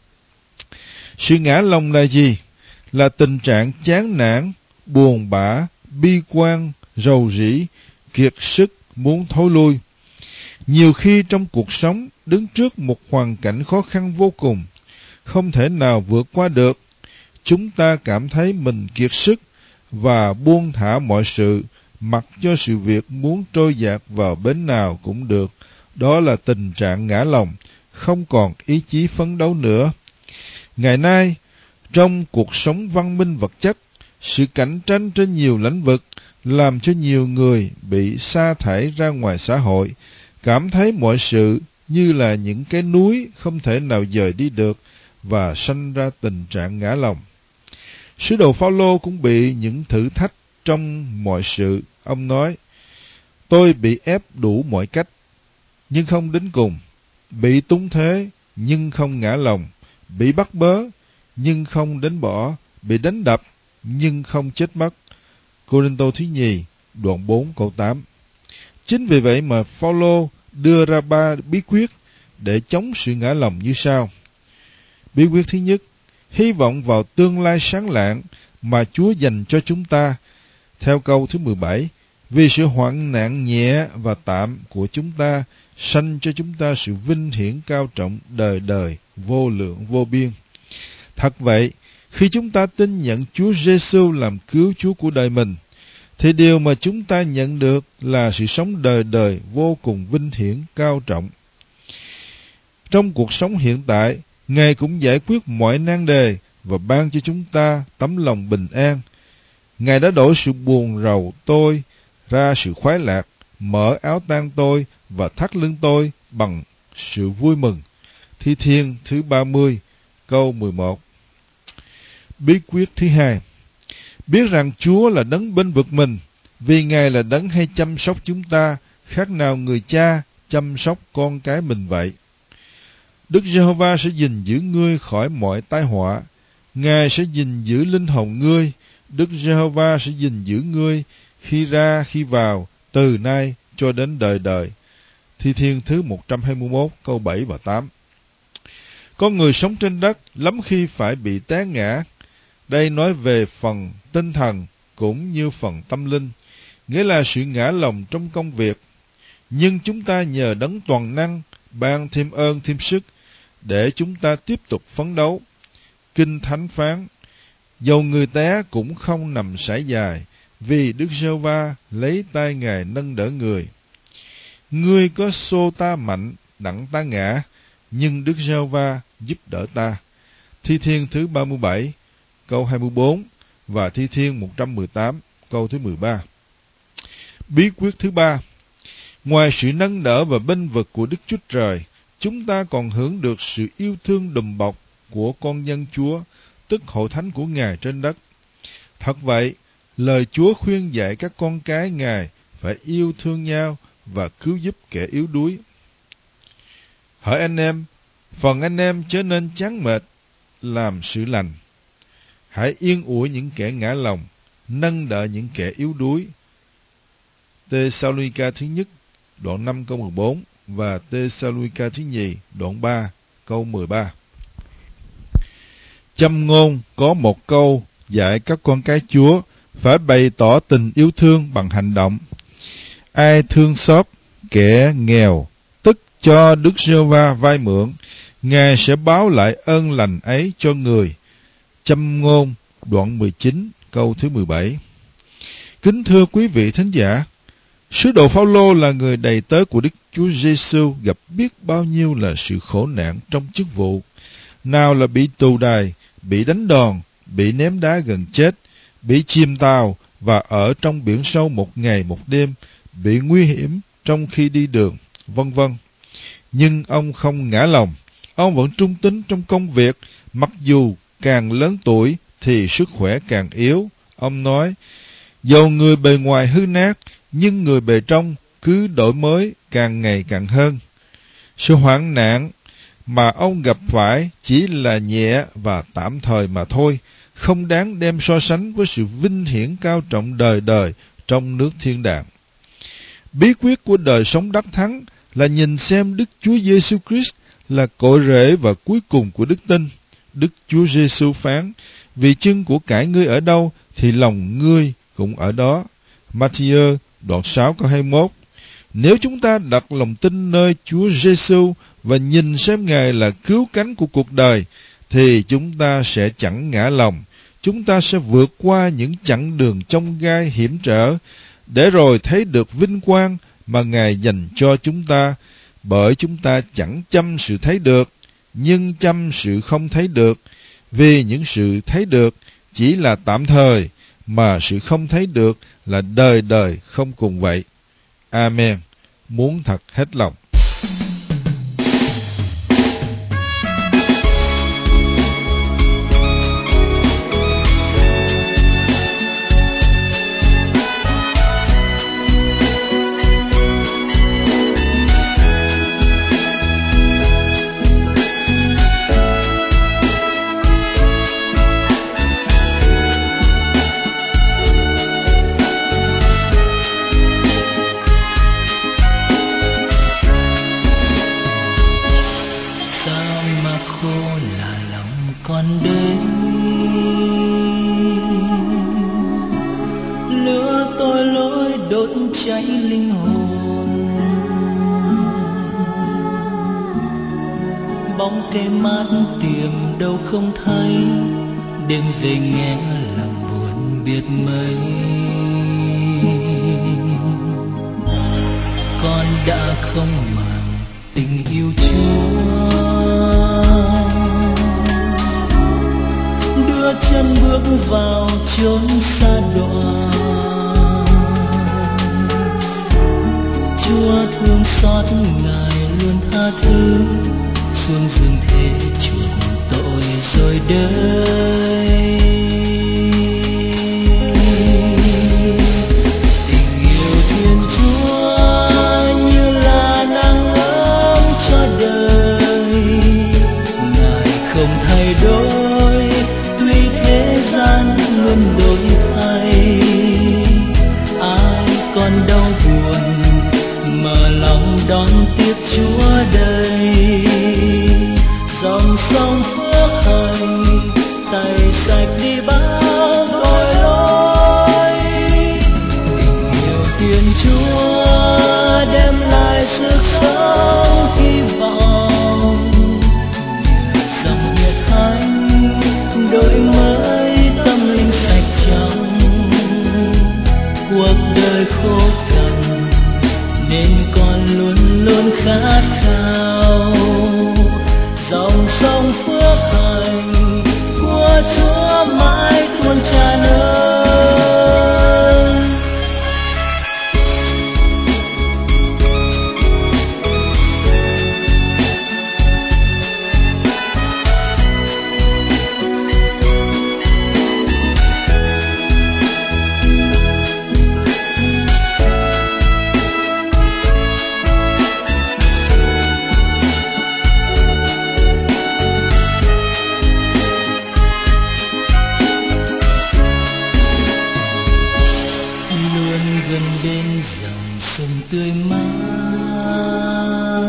Sự ngã lòng là gì? Là tình trạng chán nản, buồn bã, bi quan, rầu rĩ, kiệt sức, muốn thối lui. Nhiều khi trong cuộc sống, đứng trước một hoàn cảnh khó khăn vô cùng, không thể nào vượt qua được, chúng ta cảm thấy mình kiệt sức và buông thả mọi sự, mặc cho sự việc muốn trôi dạt vào bến nào cũng được. Đó là tình trạng ngã lòng, không còn ý chí phấn đấu nữa. Ngày nay, trong cuộc sống văn minh vật chất, sự cạnh tranh trên nhiều lĩnh vực làm cho nhiều người bị sa thải ra ngoài xã hội, cảm thấy mọi sự như là những cái núi không thể nào dời đi được và sanh ra tình trạng ngã lòng. Sứ đồ Phao-lô cũng bị những thử thách trong mọi sự. Ông nói, tôi bị ép đủ mọi cách, nhưng không đến cùng, bị túng thế, nhưng không ngã lòng, bị bắt bớ, nhưng không đến bỏ, bị đánh đập, nhưng không chết mất. Cô-rinh-tô thứ nhì, đoạn bốn câu tám. Chính vì vậy mà Phao-lô đưa ra ba bí quyết để chống sự ngã lòng như sau. Bí quyết thứ nhất, hy vọng vào tương lai sáng lạng mà Chúa dành cho chúng ta. Theo câu thứ mười bảy, vì sự hoạn nạn nhẹ và tạm của chúng ta sanh cho chúng ta sự vinh hiển cao trọng đời đời, vô lượng vô biên. Thật vậy, Khi chúng ta tin nhận Chúa Giêsu làm cứu Chúa của đời mình, thì điều mà chúng ta nhận được là sự sống đời đời vô cùng vinh hiển cao trọng. Trong cuộc sống hiện tại, Ngài cũng giải quyết mọi nan đề và ban cho chúng ta tấm lòng bình an. Ngài đã đổi sự buồn rầu tôi ra sự khoái lạc, mở áo tang tôi và thắt lưng tôi bằng sự vui mừng. Thi Thiên thứ ba mươi, câu mười một. Bí quyết thứ hai: biết rằng Chúa là đấng bênh vực mình, vì Ngài là đấng hay chăm sóc chúng ta, khác nào người cha chăm sóc con cái mình vậy. Đức Giê-hô-va sẽ gìn giữ ngươi khỏi mọi tai họa. Ngài sẽ gìn giữ linh hồn ngươi. Đức Giê-hô-va sẽ gìn giữ ngươi khi ra khi vào, từ nay cho đến đời đời. Thi Thiên thứ một trăm hai mươi mốt, câu bảy và tám. Con người sống trên đất lắm khi phải bị té ngã. Đây nói về phần tinh thần cũng như phần tâm linh, nghĩa là sự ngã lòng trong công việc. Nhưng chúng ta nhờ đấng toàn năng ban thêm ơn thêm sức để chúng ta tiếp tục phấn đấu. Kinh Thánh phán: dầu người té cũng không nằm sải dài, vì Đức Giê-hô-va lấy tay Ngài nâng đỡ người. Ngươi có xô ta mạnh, đặng ta ngã, nhưng Đức Giê-hô-va giúp đỡ ta. Thi Thiên thứ ba mươi bảy, câu hai mươi bốn và Thi Thiên một trăm mười tám, câu thứ mười ba. Bí quyết thứ ba: ngoài sự nâng đỡ và bênh vực của Đức Chúa Trời, chúng ta còn hưởng được sự yêu thương đùm bọc của con dân Chúa, tức hội thánh của Ngài trên đất. Thật vậy, lời Chúa khuyên dạy các con cái Ngài phải yêu thương nhau và cứu giúp kẻ yếu đuối. Hỡi anh em, phần anh em chớ nên chán mệt làm sự lành. Hãy yên ủi những kẻ ngã lòng, nâng đỡ những kẻ yếu đuối. Tê-sa-lô-ni-ca thứ nhất, đoạn năm câu mười bốn và Tê-sa-lô-ni-ca thứ nhì, đoạn ba, câu mười ba. Châm ngôn có một câu dạy các con cái Chúa phải bày tỏ tình yêu thương bằng hành động. Ai thương xót kẻ nghèo, tức cho Đức Giê-hô-va vay mượn, Ngài sẽ báo lại ơn lành ấy cho người. Châm ngôn đoạn mười chín, câu thứ mười bảy. Kính thưa quý vị thính giả, sứ đồ Phao-lô là người đầy tớ của Đức Chúa Giê-xu gặp biết bao nhiêu là sự khổ nạn trong chức vụ. Nào là bị tù đày, bị đánh đòn, bị ném đá gần chết, bị chìm tàu và ở trong biển sâu một ngày một đêm, bị nguy hiểm trong khi đi đường, vân vân. Nhưng ông không ngã lòng, ông vẫn trung tín trong công việc, mặc dù càng lớn tuổi thì sức khỏe càng yếu. Ông nói, dầu người bề ngoài hư nát, nhưng người bề trong cứ đổi mới càng ngày càng hơn. Sự hoạn nạn mà ông gặp phải chỉ là nhẹ và tạm thời mà thôi, không đáng đem so sánh với sự vinh hiển cao trọng đời đời trong nước thiên đàng. Bí quyết của đời sống đắc thắng là nhìn xem Đức Chúa Giêsu Christ là cội rễ và cuối cùng của đức tin. Đức Chúa Giêsu phán, vì chân của cải ngươi ở đâu thì lòng ngươi cũng ở đó. Ma-thi-ơ đoạn sáu câu hai mươi mốt. Nếu chúng ta đặt lòng tin nơi Chúa Giêsu và nhìn xem Ngài là cứu cánh của cuộc đời, thì chúng ta sẽ chẳng ngã lòng. Chúng ta sẽ vượt qua những chặng đường chông gai hiểm trở, để rồi thấy được vinh quang mà Ngài dành cho chúng ta, bởi chúng ta chẳng chăm sự thấy được, nhưng chăm sự không thấy được, vì những sự thấy được chỉ là tạm thời, mà sự không thấy được là đời đời không cùng vậy. Amen. Muốn thật hết lòng. cháy linh hồn, bóng cây mát tìm đâu không thấy, đêm về nghe lòng buồn biết mấy. Con đã không màng tình yêu Chúa, đưa chân bước vào chốn xa đọa. Chúa thương xót Ngài luôn tha thứ, xuống dương thế chuộc tội rồi đời. Tình yêu Thiên Chúa như là nắng ấm cho đời, Ngài không thay đổi tuy thế gian luôn đổi thay. Ai còn đau buồn mở lòng đón tiếp Chúa đây, dòng sông phước hạnh tẩy sạch đi bao tội lỗi. Tình yêu Thiên Chúa đem lại sức sống hy vọng, nhờ dòng nhiệt thánh đổi mới tâm linh sạch trong. Cuộc đời khô cằn nên con luôn luôn khát khao, dòng sông phước hạnh của Chúa mãi tuôn tràn ơn. Tươi mát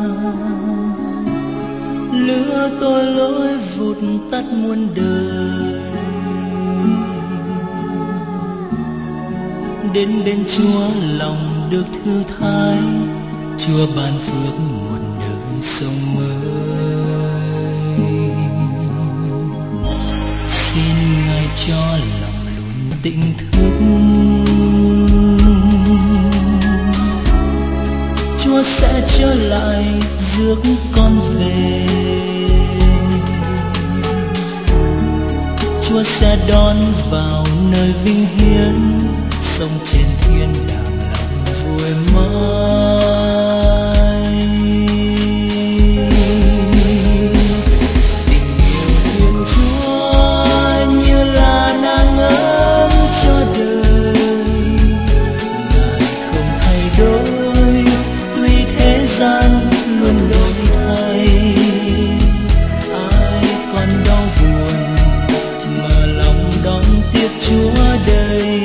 lửa tôi lỗi vụt tắt muôn đời, đến bên Chúa lòng được thư thái. Chúa ban phước một đời sống mới, xin Ngài cho lòng luôn tỉnh thức. Chúa sẽ trở lại rước con về, Chúa sẽ đón vào nơi vinh hiển, sống trên thiên đàng lòng vui mãi. Tình yêu Thiên Chúa như là nắng ấm cho đời, Ngài không thay đổi thế gian luôn đổi thay. Ai còn đau buồn mở lòng đón tiếp Chúa đây,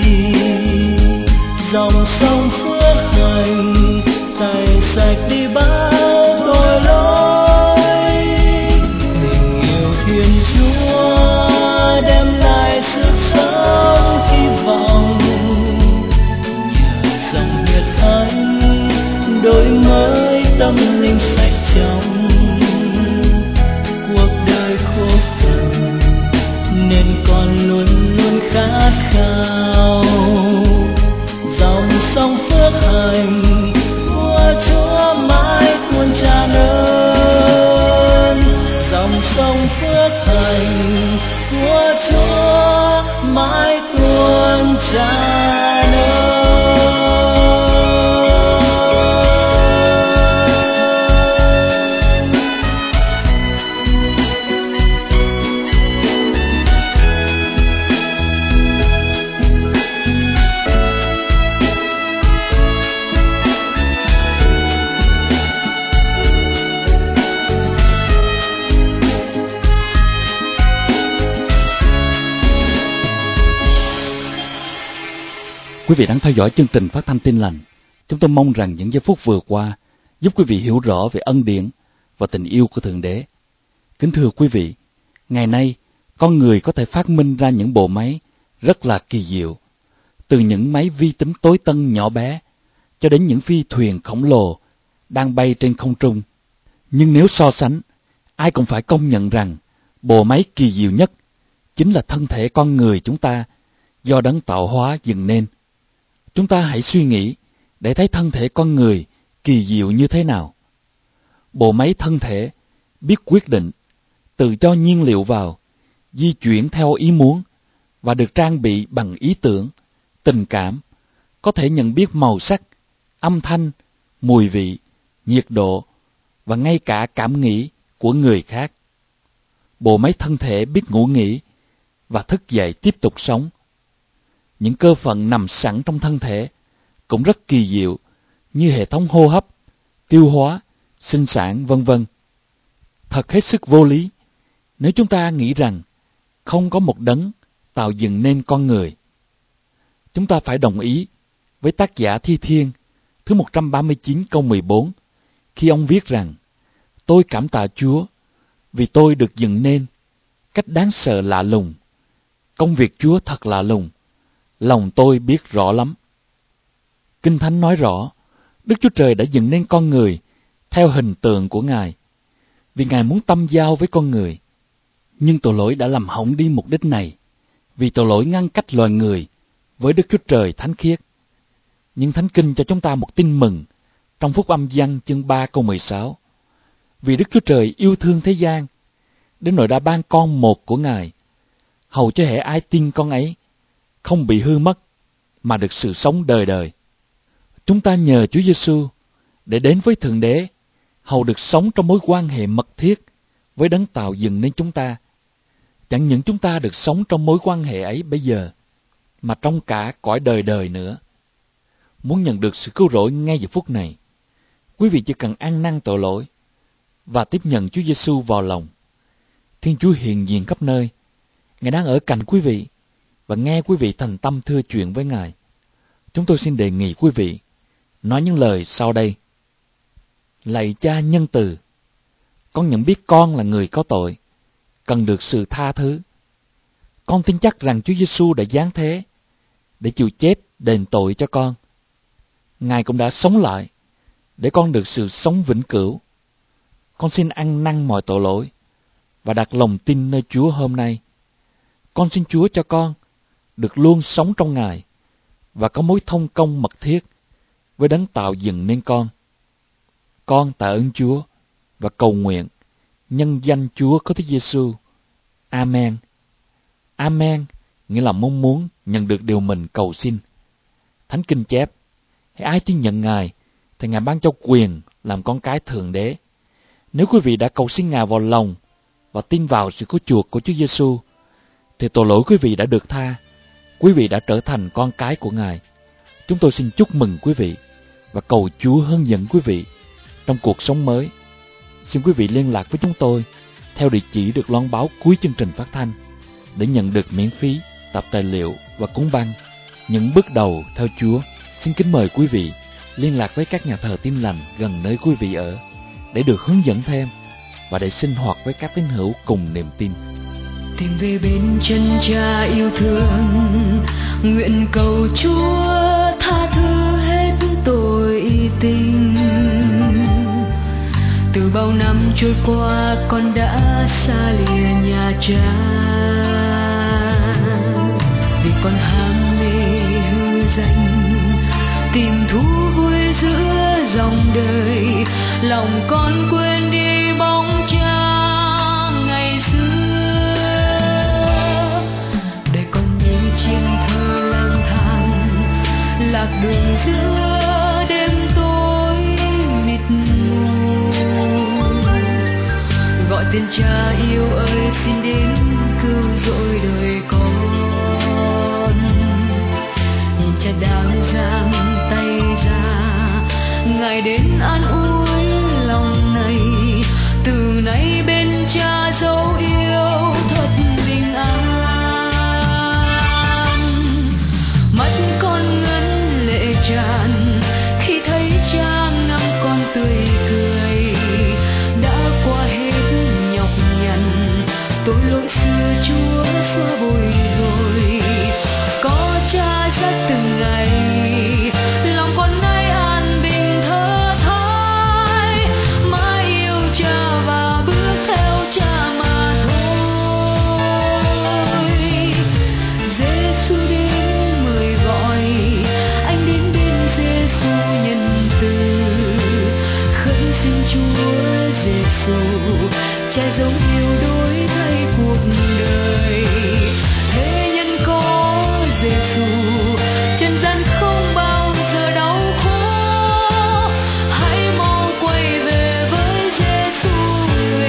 dòng sông phước hạnh tẩy sạch đi bao tội lỗi. Tình yêu Thiên Chúa đem lại sức sống hy vọng, nhờ dòng nhiệt thánh đổi mới tâm linh sạch trong. Cuộc đời khô cằn nên con luôn luôn khát khao, dòng sông phước hạnh của Chúa mãi tuôn tràn ơn. Dòng sông phước hạnh của Chúa mãi tuôn tràn ơn. Quý vị đang theo dõi chương trình phát thanh Tin Lành. Chúng tôi mong rằng những giây phút vừa qua giúp quý vị hiểu rõ về ân điển và tình yêu của Thượng Đế. Kính thưa quý vị, ngày nay con người có thể phát minh ra những bộ máy rất là kỳ diệu, từ những máy vi tính tối tân nhỏ bé cho đến những phi thuyền khổng lồ đang bay trên không trung. Nhưng nếu so sánh, ai cũng phải công nhận rằng bộ máy kỳ diệu nhất chính là thân thể con người chúng ta do đấng tạo hóa dựng nên. Chúng ta hãy suy nghĩ để thấy thân thể con người kỳ diệu như thế nào. Bộ máy thân thể biết quyết định, tự cho nhiên liệu vào, di chuyển theo ý muốn và được trang bị bằng ý tưởng, tình cảm, có thể nhận biết màu sắc, âm thanh, mùi vị, nhiệt độ và ngay cả cảm nghĩ của người khác. Bộ máy thân thể biết ngủ nghỉ và thức dậy tiếp tục sống. Những cơ phận nằm sẵn trong thân thể cũng rất kỳ diệu, như hệ thống hô hấp, tiêu hóa, sinh sản, vân vân. Thật hết sức vô lý nếu chúng ta nghĩ rằng không có một đấng tạo dựng nên con người. Chúng ta phải đồng ý với tác giả Thi Thiên thứ một trăm ba mươi chín câu mười bốn khi ông viết rằng: tôi cảm tạ Chúa vì tôi được dựng nên cách đáng sợ lạ lùng. Công việc Chúa thật lạ lùng, lòng tôi biết rõ lắm. Kinh Thánh nói rõ, Đức Chúa Trời đã dựng nên con người theo hình tượng của Ngài, vì Ngài muốn tâm giao với con người. Nhưng tội lỗi đã làm hỏng đi mục đích này, vì tội lỗi ngăn cách loài người với Đức Chúa Trời thánh khiết. Nhưng Thánh Kinh cho chúng ta một tin mừng trong Phúc Âm Giăng chương ba câu mười sáu. Vì Đức Chúa Trời yêu thương thế gian, đến nỗi đã ban con một của Ngài, hầu cho hễ ai tin con ấy không bị hư mất, mà được sự sống đời đời. Chúng ta nhờ Chúa Giêsu để đến với Thượng Đế, hầu được sống trong mối quan hệ mật thiết với đấng tạo dựng nên chúng ta. Chẳng những chúng ta được sống trong mối quan hệ ấy bây giờ, mà trong cả cõi đời đời nữa. Muốn nhận được sự cứu rỗi ngay giờ phút này, quý vị chỉ cần ăn năn tội lỗi và tiếp nhận Chúa Giêsu vào lòng. Thiên Chúa hiện diện khắp nơi. Ngài đang ở cạnh quý vị và nghe quý vị thành tâm thưa chuyện với Ngài. Chúng tôi xin đề nghị quý vị nói những lời sau đây. Lạy Cha nhân từ, con nhận biết con là người có tội, cần được sự tha thứ. Con tin chắc rằng Chúa Giêsu đã giáng thế để chịu chết đền tội cho con. Ngài cũng đã sống lại để con được sự sống vĩnh cửu. Con xin ăn năn mọi tội lỗi và đặt lòng tin nơi Chúa hôm nay. Con xin Chúa cho con được luôn sống trong Ngài và có mối thông công mật thiết với đấng tạo dựng nên con. Con tạ ơn Chúa và cầu nguyện nhân danh Chúa có Đức Giêsu. Amen. Amen nghĩa là mong muốn nhận được điều mình cầu xin. Thánh Kinh chép, hãy ai tin nhận Ngài thì Ngài ban cho quyền làm con cái Thượng Đế. Nếu quý vị đã cầu xin Ngài vào lòng và tin vào sự cứu chuộc của Chúa Giêsu, thì tội lỗi quý vị đã được tha. Quý vị đã trở thành con cái của Ngài. Chúng tôi xin chúc mừng quý vị và cầu Chúa hướng dẫn quý vị trong cuộc sống mới. Xin quý vị liên lạc với chúng tôi theo địa chỉ được loan báo cuối chương trình phát thanh để nhận được miễn phí tập tài liệu và cuốn băng Những bước đầu theo Chúa. Xin kính mời quý vị liên lạc với các nhà thờ Tin Lành gần nơi quý vị ở để được hướng dẫn thêm và để sinh hoạt với các tín hữu cùng niềm tin. Tìm về bên chân Cha yêu thương, nguyện cầu Chúa tha thứ hết tội tình. Từ bao năm trôi qua con đã xa lìa nhà Cha, vì con ham mê hư danh, tìm thú vui giữa dòng đời. Lòng con quên đi bóng Cha ngày xưa, để con như chim thơ lang thang lạc đường giữa đêm tối mịt mù. Gọi tên Cha yêu ơi, xin đến cứu rỗi đời con. Nhìn Cha đang giang tay ra, Ngài đến an ủi lòng này. Từ nay bên Cha dấu yêu thật bình an. Mắt con ngấn lệ tràn khi thấy Cha ngắm con tươi cười. Đã qua hết nhọc nhằn, tội lỗi xưa Chúa xóa bụi rồi. Có Cha dắt từng ngày, lòng con nay an bình thơ thái. Mãi yêu Cha và bước theo Cha mà thôi. Cha dấu yêu đổi thay cuộc đời. Thế nhân có Giêsu, trần gian không bao giờ đau khổ. Hãy mau quay về với Giêsu người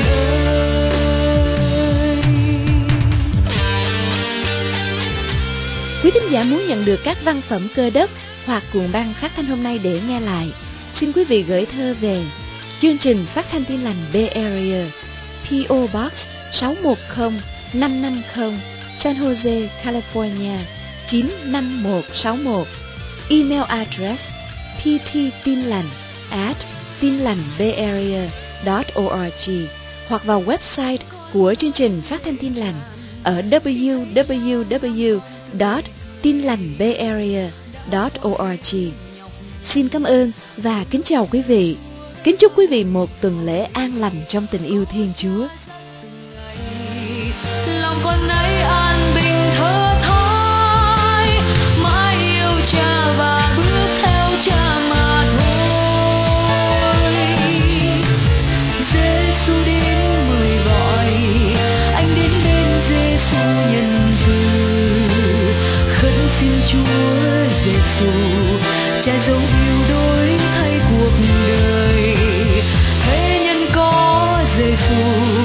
ơi. Quý thính giả muốn nhận được các văn phẩm Cơ Đốc hoặc cuộn băng phát thanh hôm nay để nghe lại, xin quý vị gửi thơ về chương trình Phát thanh Tin lành Bay Area, pê ô Box sáu một không năm năm không, San Jose, California chín năm một sáu một. Email address pttinlành at tinlành.bayarea chấm org hoặc vào website của chương trình Phát thanh Tin lành ở w w w chấm tinlành.bayarea chấm org. Xin cảm ơn và kính chào quý vị. Kính chúc quý vị một tuần lễ an lành trong tình yêu Thiên Chúa. Lòng con nay an bình thơ thói, mãi yêu Cha và bước theo Cha mà thôi. Giêsu đến mời gọi, anh đến bên Giêsu nhân từ. Khấn xin Chúa Giêsu, Cha dấu yêu đổi thay cuộc đời. Thế nhân có Giêsu,